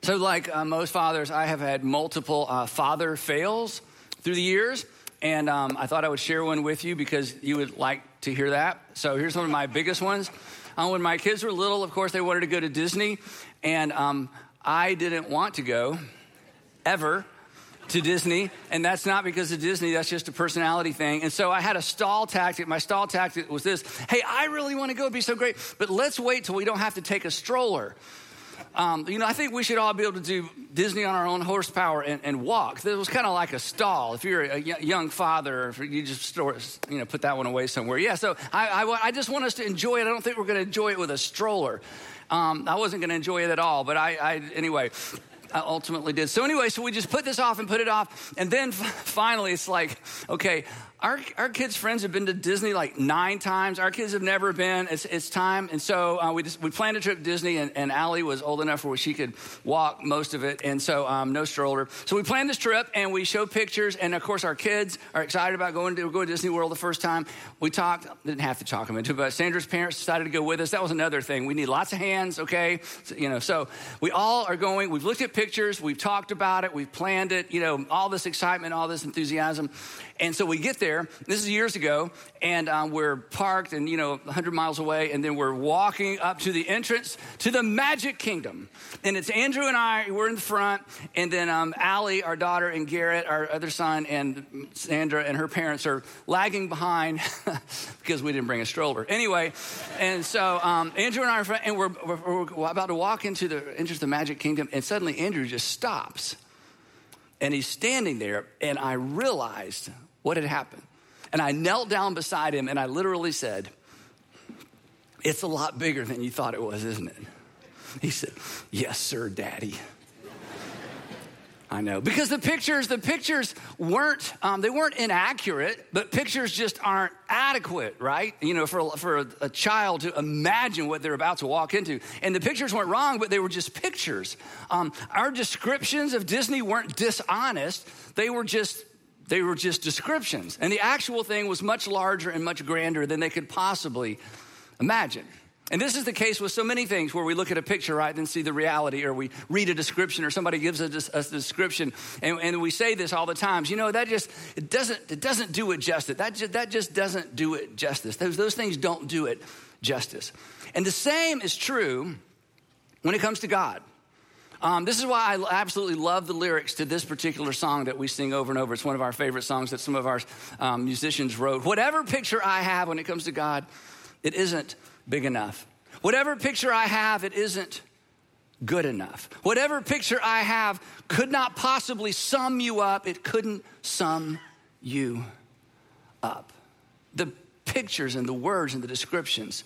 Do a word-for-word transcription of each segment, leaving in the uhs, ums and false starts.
So like uh, most fathers, I have had multiple uh, father fails through the years. And um, I thought I would share one with you because you would like to hear that. So here's one of my biggest ones. Uh, when my kids were little, of course, they wanted to go to Disney. And um, I didn't want to go ever to Disney. And that's not because of Disney. That's just a personality thing. And so I had a stall tactic. My stall tactic was this. Hey, I really want to go. It'd be so great. But let's wait till we don't have to take a stroller. Um, you know, I think we should all be able to do Disney on our own horsepower and, and walk. This was kind of like a stall. If you're a young father, if you just store, you know, put that one away somewhere. Yeah, so I, I, I just want us to enjoy it. I don't think we're going to enjoy it with a stroller. Um, I wasn't going to enjoy it at all, but I, I anyway, I ultimately did. So anyway, so we just put this off and put it off. And then f- finally it's like, okay, Our our kids' friends have been to Disney like nine times. Our kids have never been. It's it's time. And so uh, we just, we planned a trip to Disney, and, and Allie was old enough where she could walk most of it, and so um, no stroller. So we planned this trip, and we showed pictures, and of course our kids are excited about going to going to Disney World the first time. We talked, didn't have to talk them into it, but Sandra's parents decided to go with us. That was another thing. We need lots of hands, okay? So, you know, so we all are going. We've looked at pictures. We've talked about it. We've planned it. You know, all this excitement, all this enthusiasm. And so we get there, this is years ago, and um, we're parked and, you know, one hundred miles away, and then we're walking up to the entrance to the Magic Kingdom. And it's Andrew and I, we're in the front, and then um, Allie, our daughter, and Garrett, our other son, and Sandra and her parents are lagging behind because we didn't bring a stroller. Anyway, and so um, Andrew and I are front, and we're, we're, we're about to walk into the entrance of the Magic Kingdom, and suddenly Andrew just stops. And he's standing there, and I realized what had happened. And I knelt down beside him, and I literally said, "It's a lot bigger than you thought it was, isn't it?" He said, "Yes, sir, Daddy." I know, because the pictures, the pictures weren't, um, they weren't inaccurate, but pictures just aren't adequate, right? You know, for, for a, a child to imagine what they're about to walk into. And the pictures weren't wrong, but they were just pictures. Um, our descriptions of Disney weren't dishonest. They were just, they were just descriptions. And the actual thing was much larger and much grander than they could possibly imagine. And this is the case with so many things where we look at a picture, right, and see the reality, or we read a description, or somebody gives us a, a description, and, and we say this all the time. You know, that just, it doesn't, it doesn't do it justice. That just, that just doesn't do it justice. Those, those things don't do it justice. And the same is true when it comes to God. Um, this is why I absolutely love the lyrics to this particular song that we sing over and over. It's one of our favorite songs that some of our um, musicians wrote. Whatever picture I have when it comes to God, it isn't big enough. Whatever picture I have, it isn't good enough. Whatever picture I have could not possibly sum you up. It couldn't sum you up. The pictures and the words and the descriptions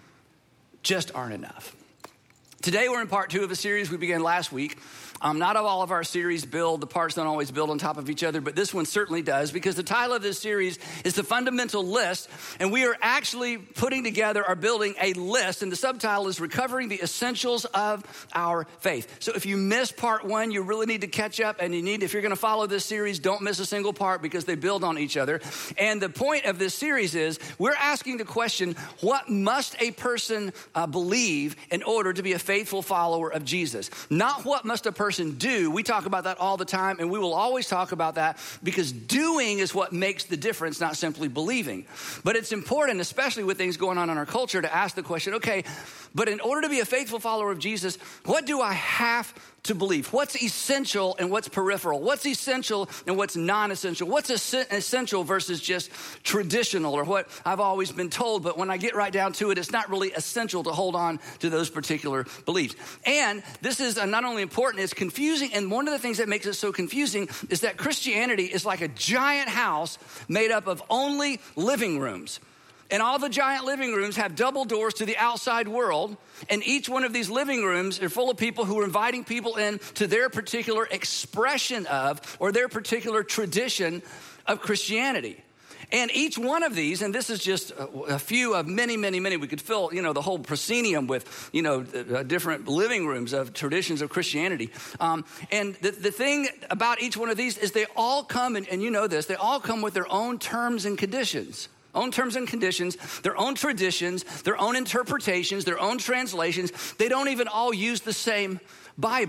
just aren't enough. Today we're in part two of a series we began last week. Um, not all of our series build, the parts don't always build on top of each other, but this one certainly does, because the title of this series is The Fundamental List, and we are actually putting together or building a list, and the subtitle is Recovering the Essentials of Our Faith. So if you missed part one, you really need to catch up, and you need, if you're gonna follow this series, don't miss a single part because they build on each other. And the point of this series is we're asking the question, what must a person uh, believe in order to be a faithful follower of Jesus? Not what must a person do. We talk about that all the time, and we will always talk about that because doing is what makes the difference, not simply believing. But it's important, especially with things going on in our culture, to ask the question, okay, but in order to be a faithful follower of Jesus, what do I have to believe? What's essential and what's peripheral? What's essential and what's non-essential? What's essential versus just traditional, or what I've always been told, but when I get right down to it, it's not really essential to hold on to those particular beliefs. And this is not only important, it's confusing, and one of the things that makes it so confusing is that Christianity is like a giant house made up of only living rooms. And all the giant living rooms have double doors to the outside world. And each one of these living rooms are full of people who are inviting people in to their particular expression of, or their particular tradition of Christianity. And each one of these, and this is just a, a few of many, many, many, we could fill, you know, the whole proscenium with, you know, uh, different living rooms of traditions of Christianity. Um, and the, the thing about each one of these is they all come, and, and you know this, they all come with their own terms and conditions. Own terms and conditions, their own traditions, their own interpretations, their own translations. They don't even all use the same Bible.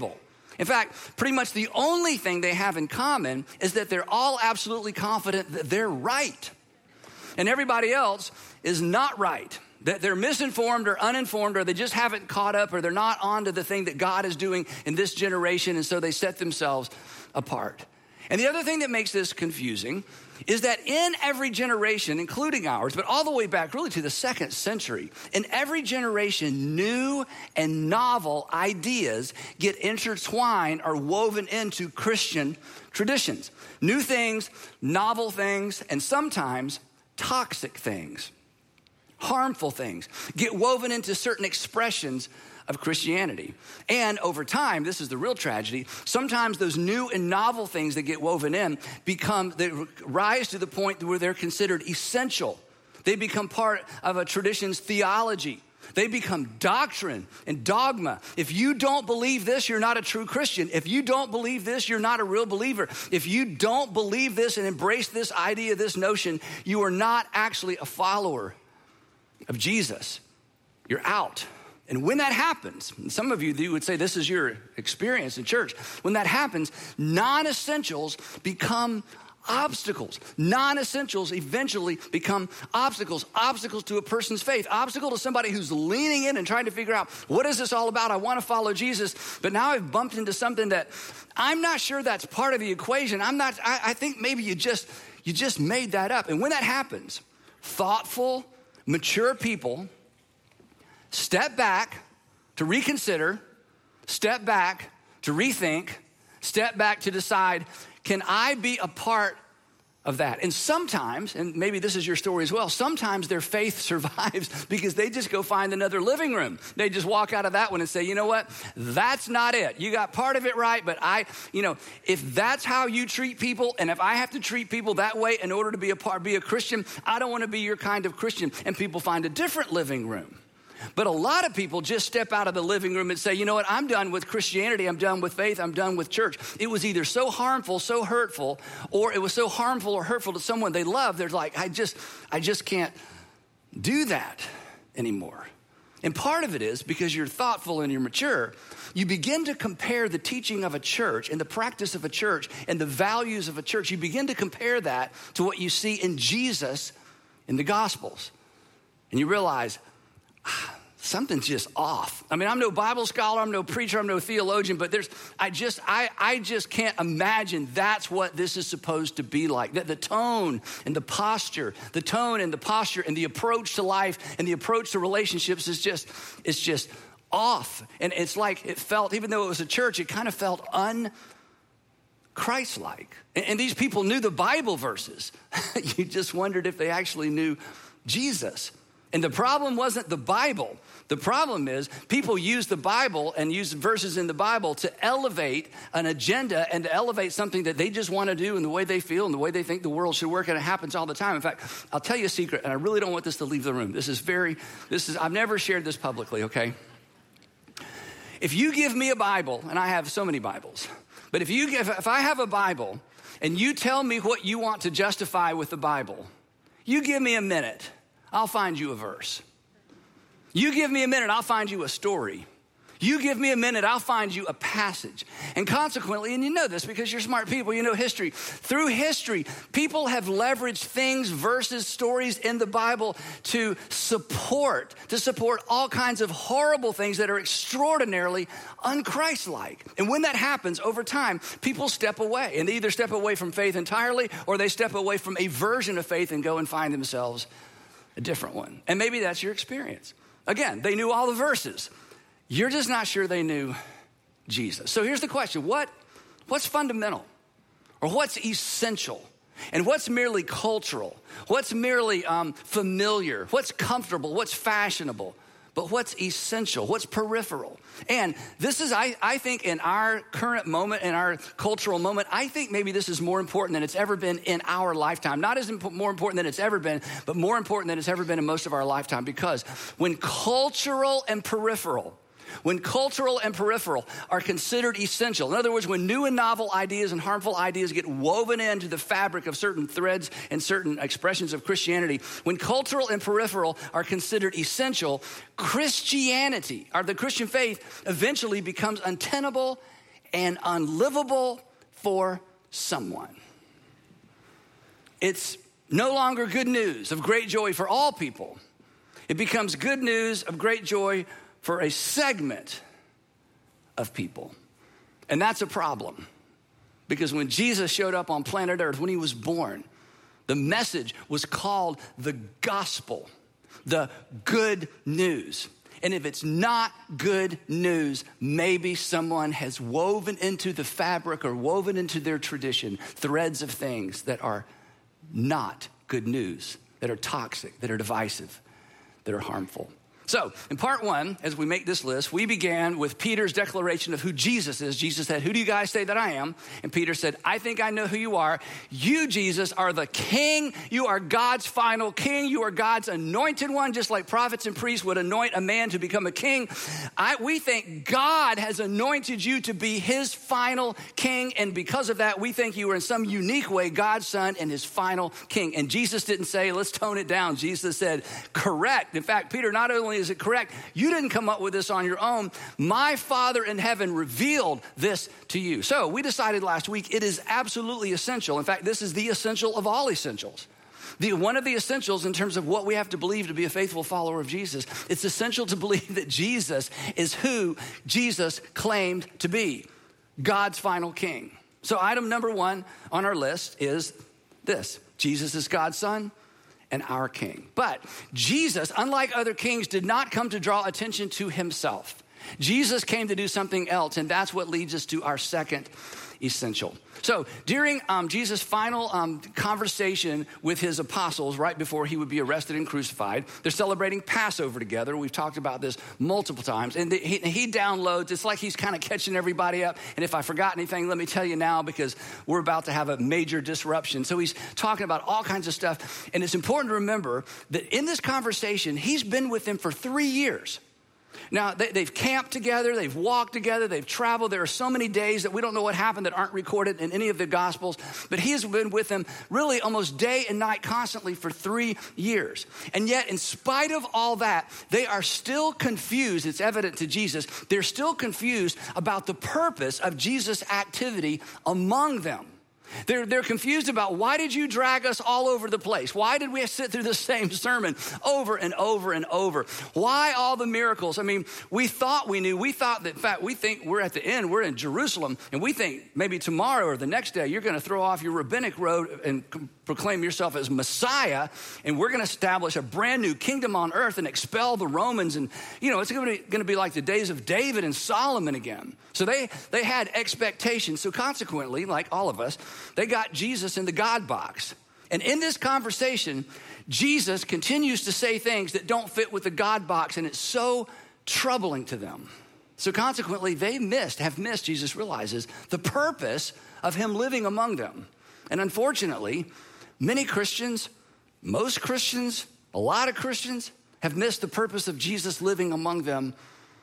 In fact, pretty much the only thing they have in common is that they're all absolutely confident that they're right. And everybody else is not right. That they're misinformed or uninformed, or they just haven't caught up, or they're not on to the thing that God is doing in this generation, and so they set themselves apart. And the other thing that makes this confusing is that in every generation, including ours, but all the way back really to the second century, in every generation, new and novel ideas get intertwined or woven into Christian traditions. New things, novel things, and sometimes toxic things, harmful things, get woven into certain expressions of Christianity. And over time, this is the real tragedy, sometimes those new and novel things that get woven in become, they rise to the point where they're considered essential. They become part of a tradition's theology. They become doctrine and dogma. If you don't believe this, you're not a true Christian. If you don't believe this, you're not a real believer. If you don't believe this and embrace this idea, this notion, you are not actually a follower of Jesus. You're out. And when that happens, and some of you, you would say this is your experience in church. When that happens, non-essentials become obstacles. Non-essentials eventually become obstacles. Obstacles to a person's faith. Obstacle to somebody who's leaning in and trying to figure out, what is this all about? I want to follow Jesus, but now I've bumped into something that I'm not sure that's part of the equation. I'm not, I, I think maybe you just, you just made that up. And when that happens, thoughtful, mature people step back to reconsider, step back to rethink, step back to decide, can I be a part of that? And sometimes, and maybe this is your story as well, sometimes their faith survives because they just go find another living room. They just walk out of that one and say, you know what? That's not it. You got part of it right, but I, you know, if that's how you treat people, and if I have to treat people that way in order to be a part, be a Christian, I don't want to be your kind of Christian. And people find a different living room. But a lot of people just step out of the living room and say, you know what, I'm done with Christianity, I'm done with faith, I'm done with church. It was either so harmful, so hurtful, or it was so harmful or hurtful to someone they love, they're like, I just, I just can't do that anymore. And part of it is because you're thoughtful and you're mature, you begin to compare the teaching of a church and the practice of a church and the values of a church. You begin to compare that to what you see in Jesus in the Gospels. And you realize, something's just off. I mean, I'm no Bible scholar, I'm no preacher, I'm no theologian, but there's, I just, I, I just can't imagine that's what this is supposed to be like. That the tone and the posture, the tone and the posture and the approach to life and the approach to relationships is just, it's just off. And it's like it felt, even though it was a church, it kind of felt un-Christ-like. And, and these people knew the Bible verses. You just wondered if they actually knew Jesus. And the problem wasn't the Bible. The problem is people use the Bible and use verses in the Bible to elevate an agenda and to elevate something that they just want to do in the way they feel and the way they think the world should work. And it happens all the time. In fact, I'll tell you a secret, and I really don't want this to leave the room. This is very, this is, I've never shared this publicly, okay? If you give me a Bible, and I have so many Bibles, but if you give, if I have a Bible and you tell me what you want to justify with the Bible, you give me a minute, I'll find you a verse. You give me a minute, I'll find you a story. You give me a minute, I'll find you a passage. And consequently, and you know this because you're smart people, you know history. Through history, people have leveraged things, verses, stories in the Bible to support, to support all kinds of horrible things that are extraordinarily un-Christ-like. And when that happens over time, people step away. And they either step away from faith entirely or they step away from a version of faith and go and find themselves a different one. And maybe that's your experience. Again, they knew all the verses. You're just not sure they knew Jesus. So here's the question. What, what's fundamental? Or what's essential? And what's merely cultural? What's merely um, familiar? What's comfortable? What's fashionable? But what's essential? What's peripheral? And this is, I, I think, in our current moment, in our cultural moment, I think maybe this is more important than it's ever been in our lifetime. Not as imp- more important than it's ever been, but more important than it's ever been in most of our lifetime. Because when cultural and peripheral, when cultural and peripheral are considered essential, in other words, when new and novel ideas and harmful ideas get woven into the fabric of certain threads and certain expressions of Christianity, when cultural and peripheral are considered essential, Christianity, or the Christian faith, eventually becomes untenable and unlivable for someone. It's no longer good news of great joy for all people. It becomes good news of great joy for a segment of people. And that's a problem. Because when Jesus showed up on planet Earth, when he was born, the message was called the gospel, the good news. And if it's not good news, maybe someone has woven into the fabric or woven into their tradition threads of things that are not good news, that are toxic, that are divisive, that are harmful. So in part one, as we make this list, we began with Peter's declaration of who Jesus is. Jesus said, "Who do you guys say that I am?" And Peter said, "I think I know who you are. You, Jesus, are the king. You are God's final king. You are God's anointed one, just like prophets and priests would anoint a man to become a king. I, we think God has anointed you to be his final king. And because of that, we think you are in some unique way God's son and his final king." And Jesus didn't say, let's tone it down. Jesus said, correct. In fact, Peter, not only is it correct, you didn't come up with this on your own. My Father in heaven revealed this to you. So we decided last week it is absolutely essential. In fact, this is the essential of all essentials. The, one of the essentials in terms of what we have to believe to be a faithful follower of Jesus. It's essential to believe that Jesus is who Jesus claimed to be, God's final king. So item number one on our list is this: Jesus is God's son and our king. But Jesus, unlike other kings, did not come to draw attention to himself. Jesus came to do something else, and that's what leads us to our second essential. So during um, Jesus' final um, conversation with his apostles right before he would be arrested and crucified, they're celebrating Passover together. We've talked about this multiple times. And the, he, he downloads, it's like he's kind of catching everybody up. And if I forgot anything, let me tell you now, because we're about to have a major disruption. So he's talking about all kinds of stuff. And it's important to remember that in this conversation, he's been with them for three years. Now, they, they've camped together, they've walked together, they've traveled. There are so many days that we don't know what happened that aren't recorded in any of the Gospels. But he has been with them really almost day and night constantly for three years. And yet, in spite of all that, they are still confused. It's evident to Jesus. They're still confused about the purpose of Jesus' activity among them. They're, they're confused about, why did you drag us all over the place? Why did we sit through the same sermon over and over and over? Why all the miracles? I mean, we thought we knew. We thought that, in fact, we think we're at the end. We're in Jerusalem, and we think maybe tomorrow or the next day you're going to throw off your rabbinic robe and proclaim yourself as Messiah, and we're going to establish a brand new kingdom on earth and expel the Romans. And, you know, it's going to be, going to be like the days of David and Solomon again. So they, they had expectations. So consequently, like all of us, they got Jesus in the God box. And in this conversation, Jesus continues to say things that don't fit with the God box, and it's so troubling to them. So consequently, they missed, have missed, Jesus realizes, the purpose of him living among them. And unfortunately, many Christians, most Christians, a lot of Christians have missed the purpose of Jesus living among them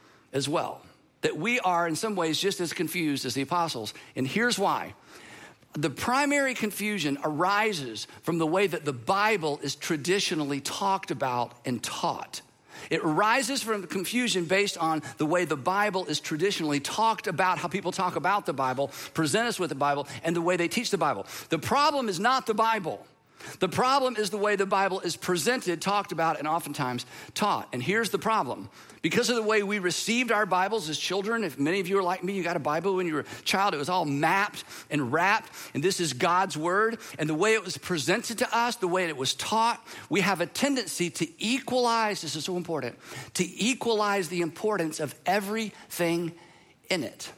as well. That we are in some ways just as confused as the apostles. And here's why. The primary confusion arises from the way that the Bible is traditionally talked about and taught. It arises from the confusion based on the way the Bible is traditionally talked about, how people talk about the Bible, present us with the Bible, and the way they teach the Bible. The problem is not the Bible. The problem is the way the Bible is presented, talked about, and oftentimes taught. And here's the problem. Because of the way we received our Bibles as children, if many of you are like me, you got a Bible when you were a child, it was all mapped and wrapped, and this is God's word. And the way it was presented to us, the way it was taught, we have a tendency to equalize, this is so important, to equalize the importance of everything in it.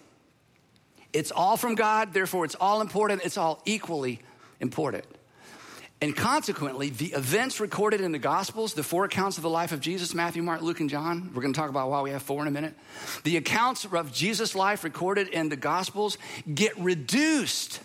It's all from God, therefore it's all important, it's all equally important. And consequently, the events recorded in the Gospels, the four accounts of the life of Jesus, Matthew, Mark, Luke, and John, we're going to talk about why we have four in a minute. The accounts of Jesus' life recorded in the Gospels get reduced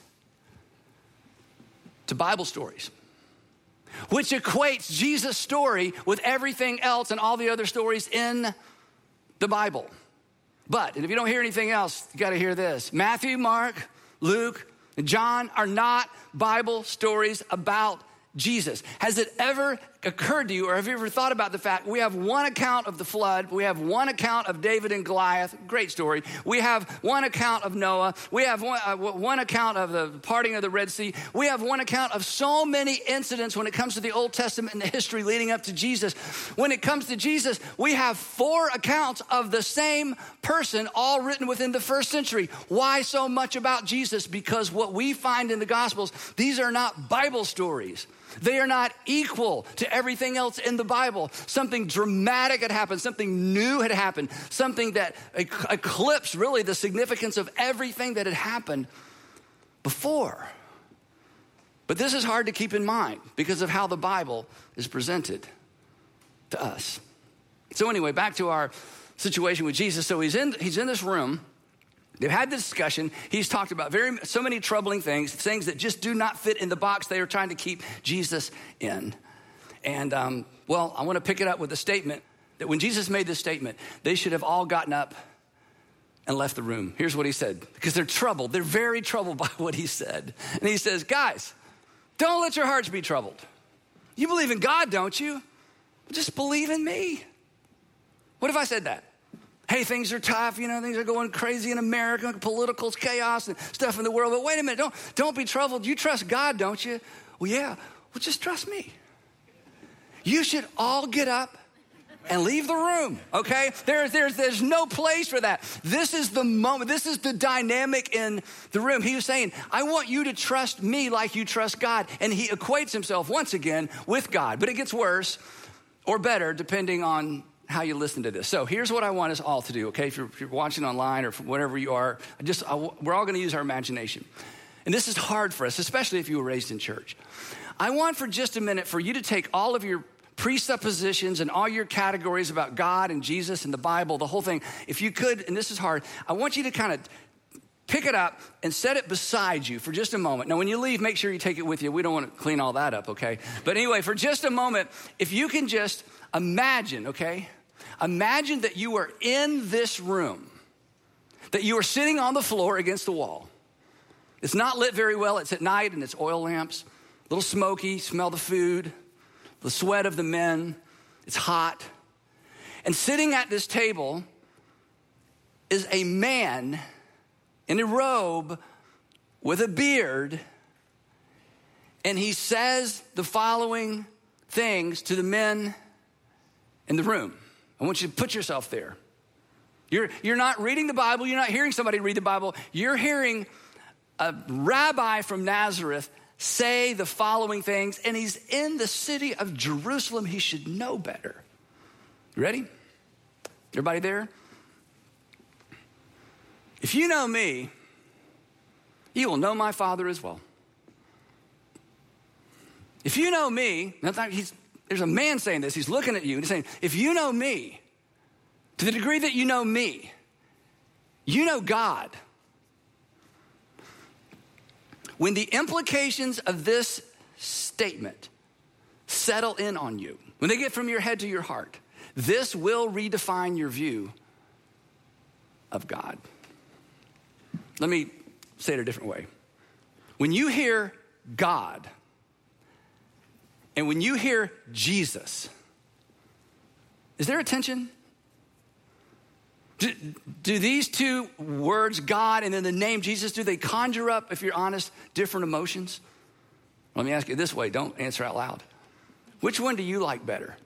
to Bible stories, which equates Jesus' story with everything else and all the other stories in the Bible. But, and if you don't hear anything else, you got to hear this. Matthew, Mark, Luke, John are not Bible stories about Jesus. Has it ever occurred to you, or have you ever thought about the fact we have one account of the flood, we have one account of David and Goliath, great story. We have one account of Noah, we have one, uh, one account of the parting of the Red Sea. We have one account of so many incidents when it comes to the Old Testament and the history leading up to Jesus. When it comes to Jesus, we have four accounts of the same person, all written within the first century. Why so much about Jesus? Because what we find in the Gospels, these are not Bible stories. They are not equal to everything else in the Bible. Something dramatic had happened. Something new had happened. Something that eclipsed really the significance of everything that had happened before. But this is hard to keep in mind because of how the Bible is presented to us. So anyway, back to our situation with Jesus. So he's in, he's in this room. They've had this discussion. He's talked about very so many troubling things, things that just do not fit in the box they are trying to keep Jesus in. And, um, well, I want to pick it up with a statement that when Jesus made this statement, they should have all gotten up and left the room. Here's what he said, because they're troubled. They're very troubled by what he said. And he says, guys, don't let your hearts be troubled. You believe in God, don't you? Just believe in me. What if I said that? Hey, things are tough, you know, things are going crazy in America, political chaos and stuff in the world. But wait a minute, don't, don't be troubled. You trust God, don't you? Well, yeah, well, just trust me. You should all get up and leave the room, okay? There's, there's, there's no place for that. This is the moment. This is the dynamic in the room. He was saying, I want you to trust me like you trust God. And he equates himself once again with God. But it gets worse or better depending on how you listen to this. So here's what I want us all to do, okay? If you're, if you're watching online or whatever you are, I just I, we're all going to use our imagination. And this is hard for us, especially if you were raised in church. I want for just a minute for you to take all of your presuppositions and all your categories about God and Jesus and the Bible, the whole thing. If you could, and this is hard, I want you to kind of pick it up and set it beside you for just a moment. Now, when you leave, make sure you take it with you. We don't want to clean all that up, okay? But anyway, for just a moment, if you can just imagine, okay? Imagine that you are in this room, that you are sitting on the floor against the wall. It's not lit very well. It's at night and it's oil lamps, a little smoky, smell the food, the sweat of the men. It's hot. And sitting at this table is a man in a robe with a beard, and he says the following things to the men in the room. I want you to put yourself there. You're, you're not reading the Bible. You're not hearing somebody read the Bible. You're hearing a rabbi from Nazareth say the following things, and he's in the city of Jerusalem. He should know better. You ready? Everybody there? If you know me, you will know my Father as well. If you know me, he's, there's a man saying this. He's looking at you and he's saying, if you know me, to the degree that you know me, you know God. When the implications of this statement settle in on you, when they get from your head to your heart, this will redefine your view of God. Let me say it a different way. When you hear God and when you hear Jesus, is there a tension? Do, do these two words, God and then the name Jesus, do they conjure up, if you're honest, different emotions? Let me ask you this way. Don't answer out loud. Which one do you like better?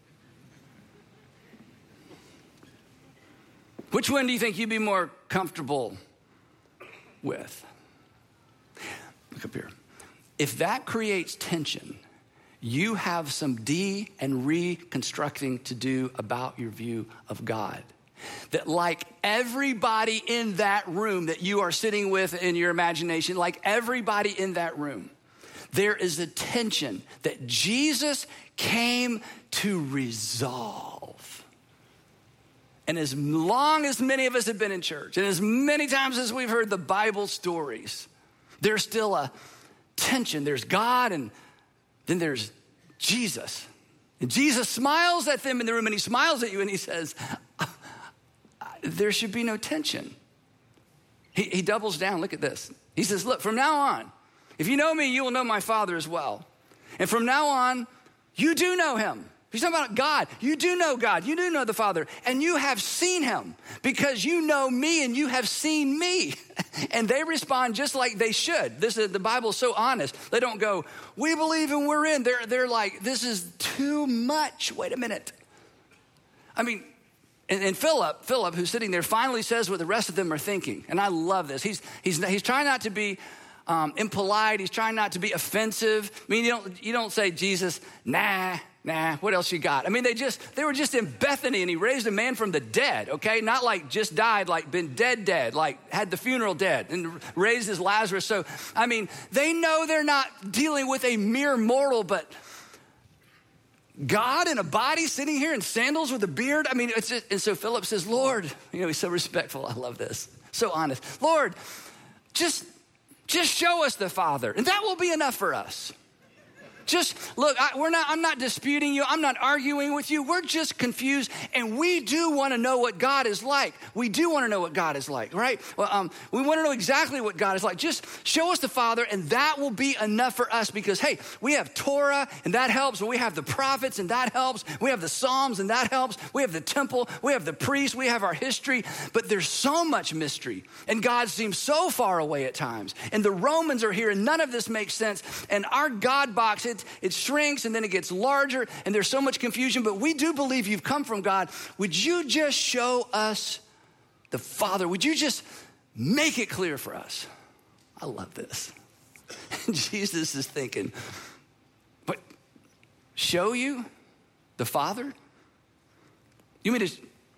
Which one do you think you'd be more comfortable with? Look up here. If that creates tension, you have some de- and reconstructing to do about your view of God. That like everybody in that room that you are sitting with in your imagination, like everybody in that room, there is a tension that Jesus came to resolve. And as long as many of us have been in church, and as many times as we've heard the Bible stories, there's still a tension. There's God and then there's Jesus. And Jesus smiles at them in the room and he smiles at you and he says, there should be no tension. He, he doubles down. Look at this. He says, look, from now on, if you know me, you will know my Father as well. And from now on, You do know him. He's talking about God. You do know God. You do know the Father. And you have seen him because you know me and you have seen me. And they respond just like they should. This is, the Bible's so honest. They don't go, we believe and we're in. They're, they're like, this is too much. Wait a minute. I mean, and, and Philip, Philip, who's sitting there, finally says what the rest of them are thinking. And I love this. He's, he's, he's trying not to be um, impolite. He's trying not to be offensive. I mean, you don't, you don't say, Jesus, nah. Nah, what else you got? I mean, they just, they were just in Bethany and he raised a man from the dead, okay? Not like just died, like been dead, dead, like had the funeral dead and raised his Lazarus. So, I mean, they know they're not dealing with a mere mortal, but God in a body sitting here in sandals with a beard. I mean, it's just, and so Philip says, Lord, you know, he's so respectful. I love this. So honest. Lord, just, just show us the Father and that will be enough for us. Just look, I, we're not, I'm not disputing you. I'm not arguing with you. We're just confused. And we do want to know what God is like. We do want to know what God is like, right? Well, um, we want to know exactly what God is like. Just show us the Father and that will be enough for us because, hey, we have Torah and that helps. We have the prophets and that helps. We have the Psalms and that helps. We have the temple. We have the priests. We have our history. But there's so much mystery and God seems so far away at times. And the Romans are here and none of this makes sense. And our God box, it, It shrinks and then it gets larger and there's so much confusion, but we do believe you've come from God. Would you just show us the Father? Would you just make it clear for us? I love this. Jesus is thinking, but show you the Father? You mean to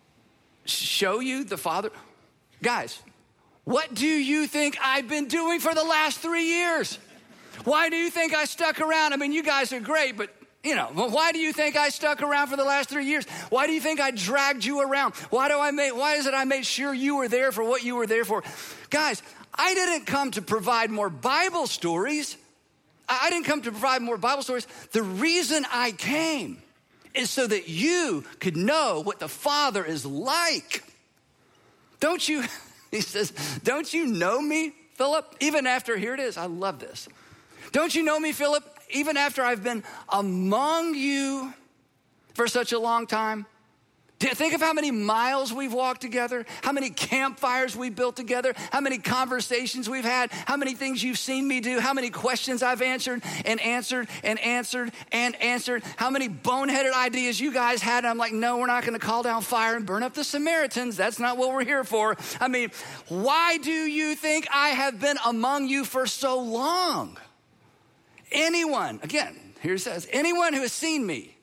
show you the Father? Guys, what do you think I've been doing for the last three years? Why do you think I stuck around? I mean, you guys are great, but you know, why do you think I stuck around for the last three years? Why do you think I dragged you around? Why do I make, why is it I made sure you were there for what you were there for? Guys, I didn't come to provide more Bible stories. I didn't come to provide more Bible stories. The reason I came is so that you could know what the Father is like. Don't you, he says, don't you know me, Philip? Even after, here it is, I love this. Don't you know me, Philip? Even after I've been among you for such a long time. Think of how many miles we've walked together, how many campfires we built together, how many conversations we've had, how many things you've seen me do, how many questions I've answered and answered and answered and answered, how many boneheaded ideas you guys had. And I'm like, no, we're not going to call down fire and burn up the Samaritans. That's not what we're here for. I mean, why do you think I have been among you for so long? Anyone, again, here it says, anyone who has seen me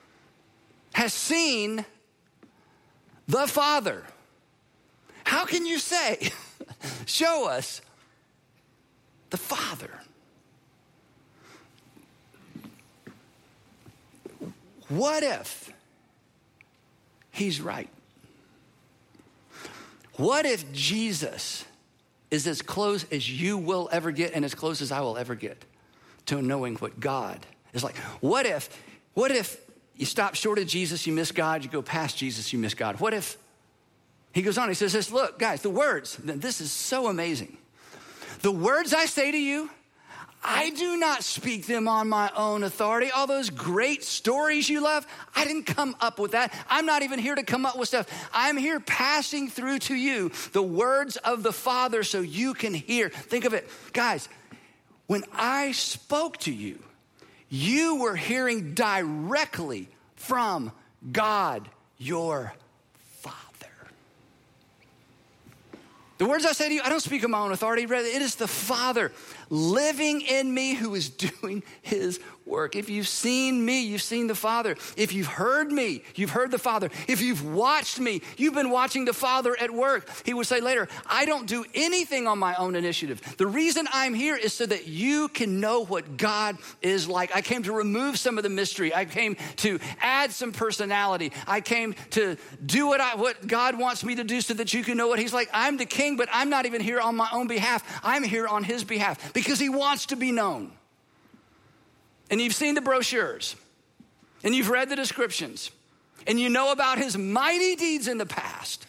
has seen the Father. How can you say, show us the Father? What if he's right? What if Jesus is as close as you will ever get and as close as I will ever get to knowing what God is like? What if, what if you stop short of Jesus, you miss God, you go past Jesus, you miss God? What if, he goes on, he says this, look, guys, the words, this is so amazing. The words I say to you, I do not speak them on my own authority. All those great stories you love, I didn't come up with that. I'm not even here to come up with stuff. I'm here passing through to you the words of the Father so you can hear. Think of it, guys, when I spoke to you, you were hearing directly from God, your Father. The words I say to you, I don't speak of my own authority. Rather, it is the Father living in me who is doing his work. If you've seen me, you've seen the Father. If you've heard me, you've heard the Father. If you've watched me, you've been watching the Father at work. He would say later, I don't do anything on my own initiative. The reason I'm here is so that you can know what God is like. I came to remove some of the mystery. I came to add some personality. I came to do what I, what God wants me to do so that you can know what he's like. I'm the king, but I'm not even here on my own behalf. I'm here on his behalf because he wants to be known. And you've seen the brochures, and you've read the descriptions, and you know about his mighty deeds in the past.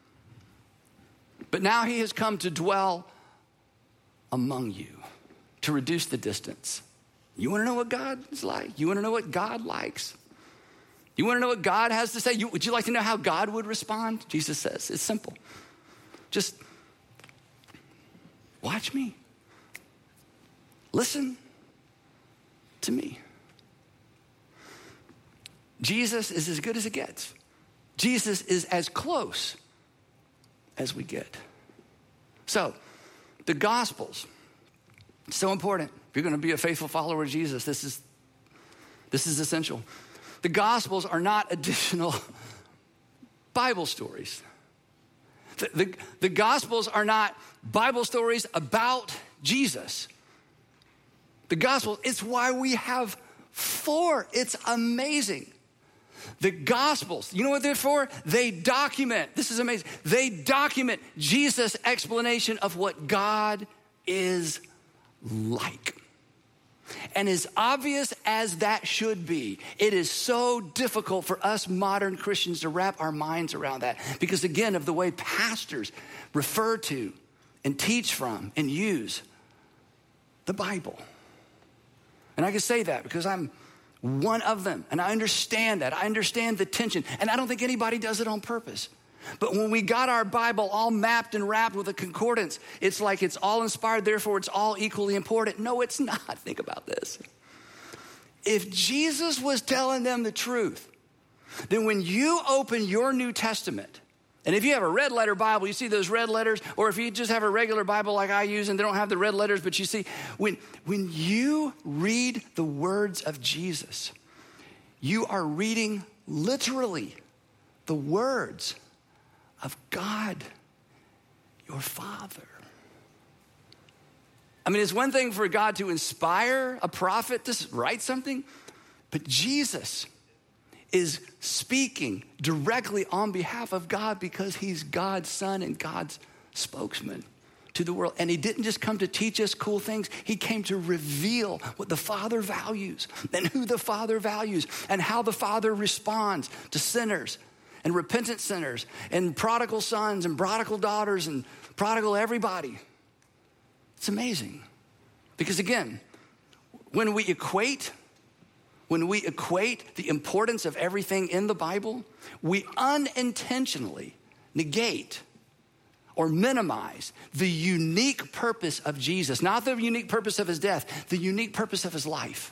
But now he has come to dwell among you, to reduce the distance, You want to know what God is like? You want to know what God likes? You want to know what God has to say? You, would you like to know how God would respond? Jesus says, it's simple. Just watch me. Listen to me. Jesus is as good as it gets. Jesus is as close as we get. So, the Gospels, so important. If you're going to be a faithful follower of Jesus, this is, this is essential. The Gospels are not additional Bible stories. The, the, the Gospels are not Bible stories about Jesus. The Gospels, it's why we have four. It's amazing. The Gospels, you know what they're for? They document, this is amazing, they document Jesus' explanation of what God is like. And as obvious as that should be, it is so difficult for us modern Christians to wrap our minds around that because, again, of the way pastors refer to and teach from and use the Bible. And I can say that because I'm one of them, and I understand that. I understand the tension, and I don't think anybody does it on purpose. But when we got our Bible all mapped and wrapped with a concordance, it's like it's all inspired, therefore it's all equally important. No, it's not. Think about this. If Jesus was telling them the truth, then when you open your New Testament, and if you have a red letter Bible, you see those red letters, or if you just have a regular Bible like I use and they don't have the red letters, but you see, when, when you read the words of Jesus, you are reading literally the words of God, your Father. I mean, it's one thing for God to inspire a prophet to write something, but Jesus is speaking directly on behalf of God because he's God's son and God's spokesman to the world. And he didn't just come to teach us cool things. He came to reveal what the Father values and who the Father values and how the Father responds to sinners and repentant sinners and prodigal sons and prodigal daughters and prodigal everybody. It's amazing. Because again, when we equate When we equate the importance of everything in the Bible, we unintentionally negate or minimize the unique purpose of Jesus. Not the unique purpose of his death, the unique purpose of his life.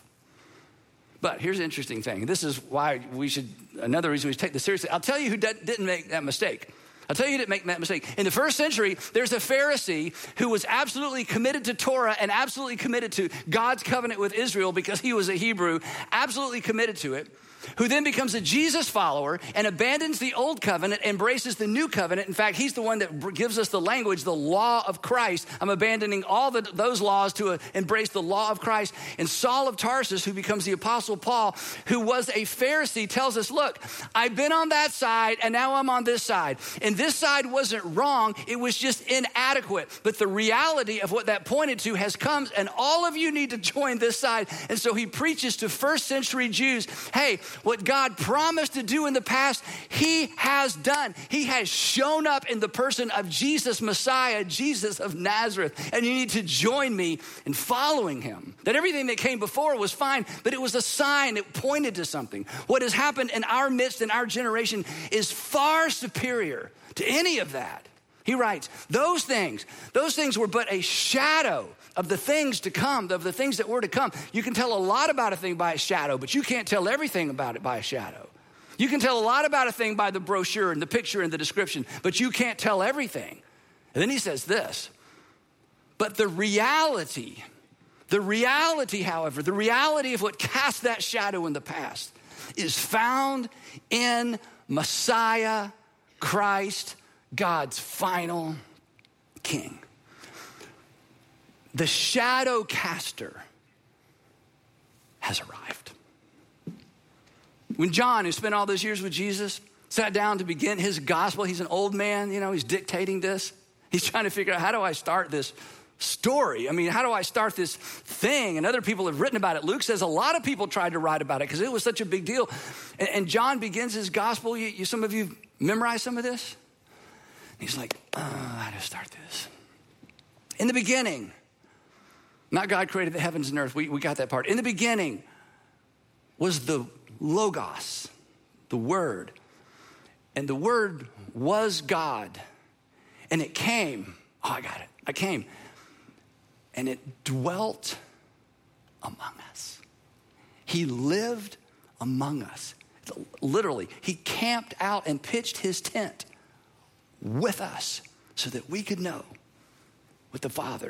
But here's the interesting thing. This is why we should, another reason we should take this seriously. I'll tell you who didn't make that mistake. I'll tell you who didn't make that mistake. In the first century, there's a Pharisee who was absolutely committed to Torah and absolutely committed to God's covenant with Israel because he was a Hebrew, absolutely committed to it, who then becomes a Jesus follower and abandons the old covenant, embraces the new covenant. In fact, he's the one that gives us the language, the law of Christ. I'm abandoning all the, those laws to uh, embrace the law of Christ. And Saul of Tarsus, who becomes the Apostle Paul, who was a Pharisee, tells us, look, I've been on that side and now I'm on this side. And this side wasn't wrong, it was just inadequate. But the reality of what that pointed to has come, and all of you need to join this side. And so he preaches to first century Jews, hey, what God promised to do in the past, he has done. He has shown up in the person of Jesus, Messiah, Jesus of Nazareth. And you need to join me in following him. That everything that came before was fine, but it was a sign. It pointed to something. What has happened in our midst, in our generation, is far superior to any of that. He writes, those things, those things were but a shadow of the things to come, of the things that were to come. You can tell a lot about a thing by a shadow, but you can't tell everything about it by a shadow. You can tell a lot about a thing by the brochure and the picture and the description, but you can't tell everything. And then he says this, but the reality, the reality, however, the reality of what cast that shadow in the past is found in Messiah, Christ, God's final king. The shadow caster has arrived. When John, who spent all those years with Jesus, sat down to begin his gospel, he's an old man, you know, he's dictating this. He's trying to figure out, how do I start this story? I mean, how do I start this thing? And other people have written about it. Luke says a lot of people tried to write about it because it was such a big deal. And, and John begins his gospel. You, you, some of you memorized some of this? He's like, oh, how to start this? In the beginning Not God created the heavens and earth. We, we got that part. In the beginning was the Logos, the Word. And the Word was God. And it came. Oh, I got it. I came. And it dwelt among us. He lived among us. Literally, he camped out and pitched his tent with us so that we could know what the Father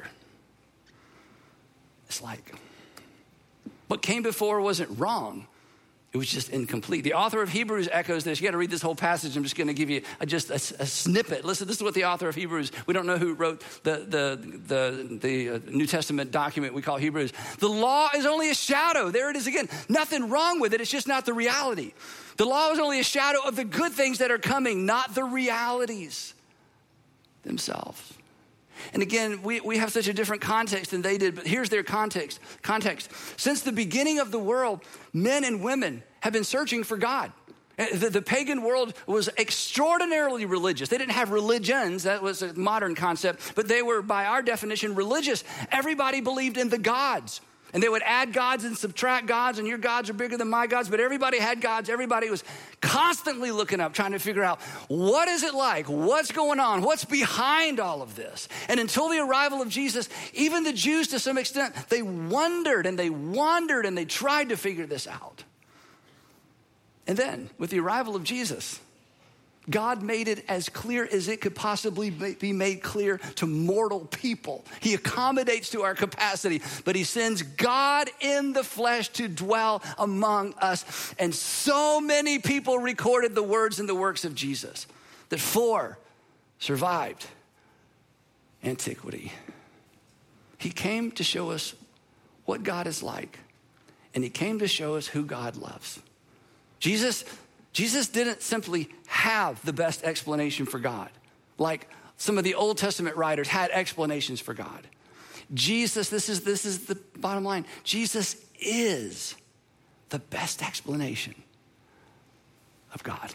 is like. What came before wasn't wrong. It was just incomplete. The author of Hebrews echoes this. You got to read this whole passage. I'm just going to give you a, just a, a snippet. Listen, this is what the author of Hebrews, we don't know who wrote the, the, the, the New Testament document we call Hebrews. The law is only a shadow. There it is again. Nothing wrong with it. It's just not the reality. The law is only a shadow of the good things that are coming, not the realities themselves. And again, we, we have such a different context than they did, but here's their context. Context. Since the beginning of the world, men and women have been searching for God. The, the pagan world was extraordinarily religious. They didn't have religions. That was a modern concept, but they were, by our definition, religious. Everybody believed in the gods. And they would add gods and subtract gods, and your gods are bigger than my gods, but everybody had gods. Everybody was constantly looking up, trying to figure out, what is it like? What's going on? What's behind all of this? And until the arrival of Jesus, even the Jews, to some extent, they wondered and they wandered and they tried to figure this out. And then, with the arrival of Jesus, God made it as clear as it could possibly be made clear to mortal people. He accommodates to our capacity, but he sends God in the flesh to dwell among us. And so many people recorded the words and the works of Jesus that four survived antiquity. He came to show us what God is like, and he came to show us who God loves. Jesus Jesus didn't simply have the best explanation for God, like some of the Old Testament writers had explanations for God. Jesus, this is, this is the bottom line. Jesus is the best explanation of God.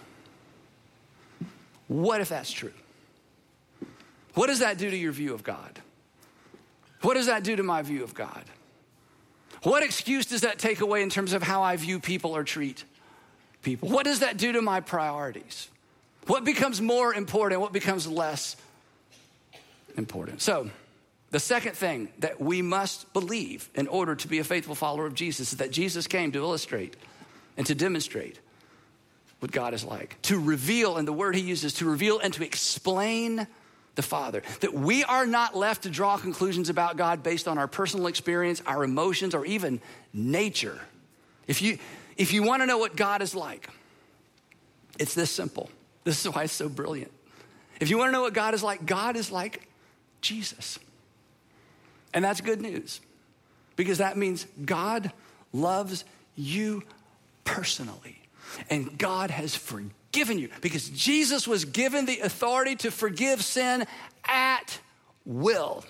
What if that's true? What does that do to your view of God? What does that do to my view of God? What excuse does that take away in terms of how I view people or treat people? What does that do to my priorities? What becomes more important? What becomes less important? So, the second thing that we must believe in order to be a faithful follower of Jesus is that Jesus came to illustrate and to demonstrate what God is like, to reveal, and the word he uses, to reveal and to explain the Father. That we are not left to draw conclusions about God based on our personal experience, our emotions, or even nature. If you If you want to know what God is like, it's this simple. This is why it's so brilliant. If you want to know what God is like, God is like Jesus. And that's good news, because that means God loves you personally. And God has forgiven you, because Jesus was given the authority to forgive sin at will.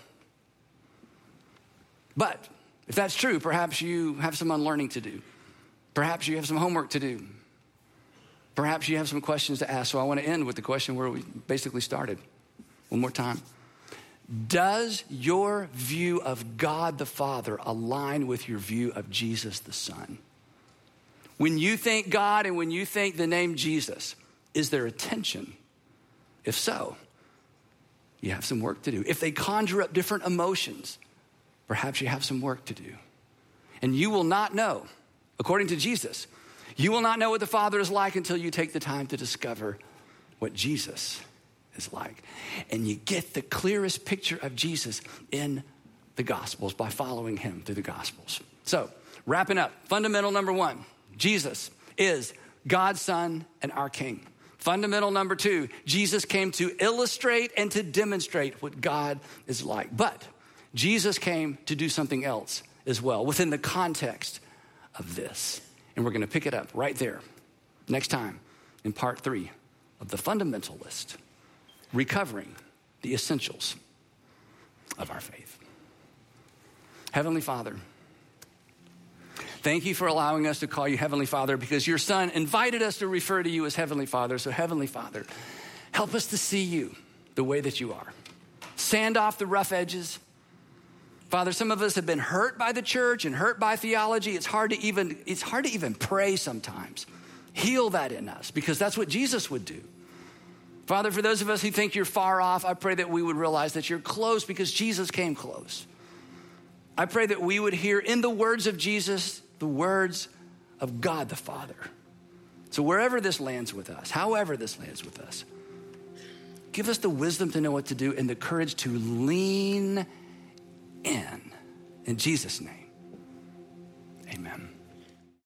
But if that's true, perhaps you have some unlearning to do. Perhaps you have some homework to do. Perhaps you have some questions to ask. So I want to end with the question where we basically started. One more time. Does your view of God the Father align with your view of Jesus the Son? When you think God and when you think the name Jesus, is there a tension? If so, you have some work to do. If they conjure up different emotions, perhaps you have some work to do. And you will not know, according to Jesus, you will not know what the Father is like until you take the time to discover what Jesus is like. And you get the clearest picture of Jesus in the Gospels by following him through the Gospels. So, wrapping up, fundamental number one, Jesus is God's Son and our King. Fundamental number two, Jesus came to illustrate and to demonstrate what God is like. But Jesus came to do something else as well within the context of this. And we're going to pick it up right there next time in part three of the Fundamentalist, recovering the essentials of our faith. Heavenly Father, thank you for allowing us to call you Heavenly Father, because your Son invited us to refer to you as Heavenly Father. So Heavenly Father, help us to see you the way that you are. Sand off the rough edges. Father, some of us have been hurt by the church and hurt by theology. It's hard to even, it's hard to even pray sometimes. Heal that in us, because that's what Jesus would do. Father, for those of us who think you're far off, I pray that we would realize that you're close because Jesus came close. I pray that we would hear in the words of Jesus, the words of God the Father. So wherever this lands with us, however this lands with us, give us the wisdom to know what to do and the courage to lean in. In Jesus' name.